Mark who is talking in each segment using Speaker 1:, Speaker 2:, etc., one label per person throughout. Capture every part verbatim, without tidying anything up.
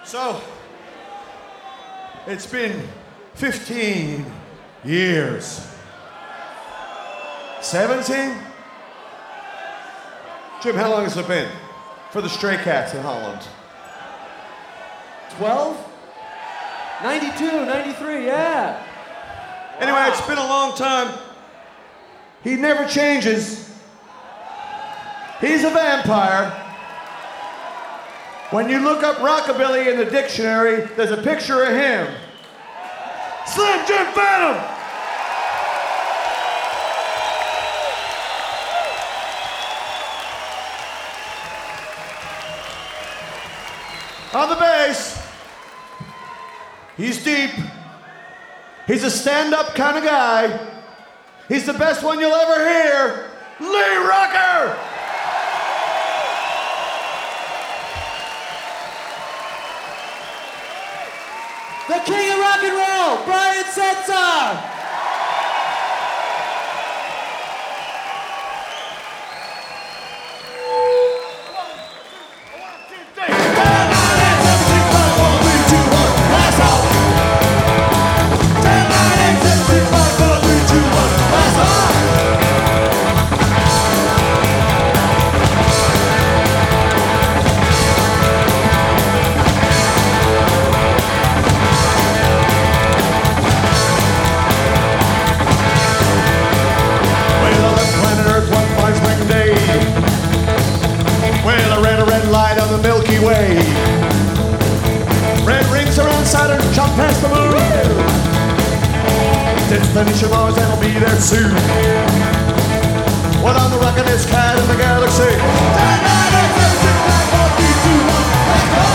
Speaker 1: So, it's been fifteen years. seventeen? Jim, how long has it been for the Stray Cats in Holland?
Speaker 2: twelve? ninety-two, ninety-three, yeah.
Speaker 1: Anyway, it's been a long time. He never changes. He's a vampire. When you look up rockabilly in the dictionary, there's a picture of him. Slim Jim Phantom! On the bass, he's deep. He's a stand-up kind of guy. He's the best one you'll ever hear. Lee Rocker!
Speaker 2: The king of rock and roll, Brian Setzer!
Speaker 1: Milky Way. Red rings around Saturn, jump past the moon. Destination Mars, and I'll be there soon. What on the rocket is cat in the galaxy? ten, nine, eight, seven, six, five, four, three, two, one, let's go!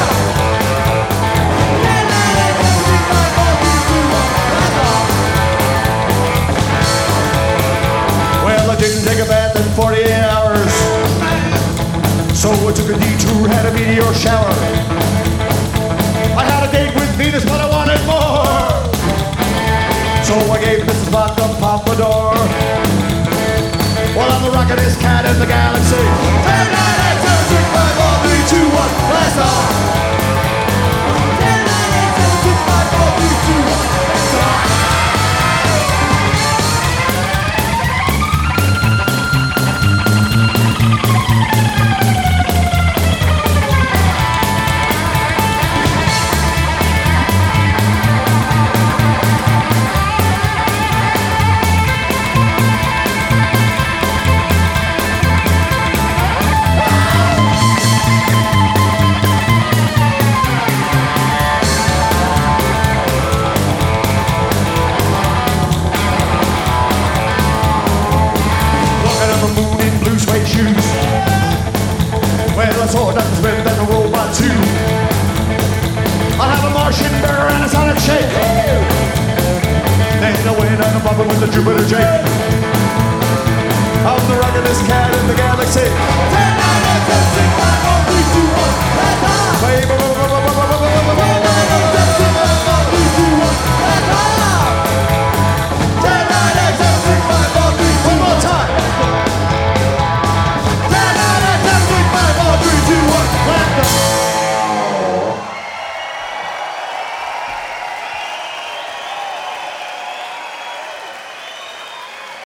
Speaker 1: ten, nine, eight, seven, six, five, four, three, two, one, let's go! Well, I didn't take a bath in forty-eight hours. So I took a detour, had a meteor shower. I had a date with Venus, but I wanted more. So I gave Missus Bach a pompadour. While I'm the rockin'est cat in the galaxy. ten, nine, eight, seven, six, five, four, three, two, one, blast off! ten, nine, eight, seven, six, five, four, three, two, one, blast off! With the Jupiter Jake, I'm the rockin'est cat in the galaxy.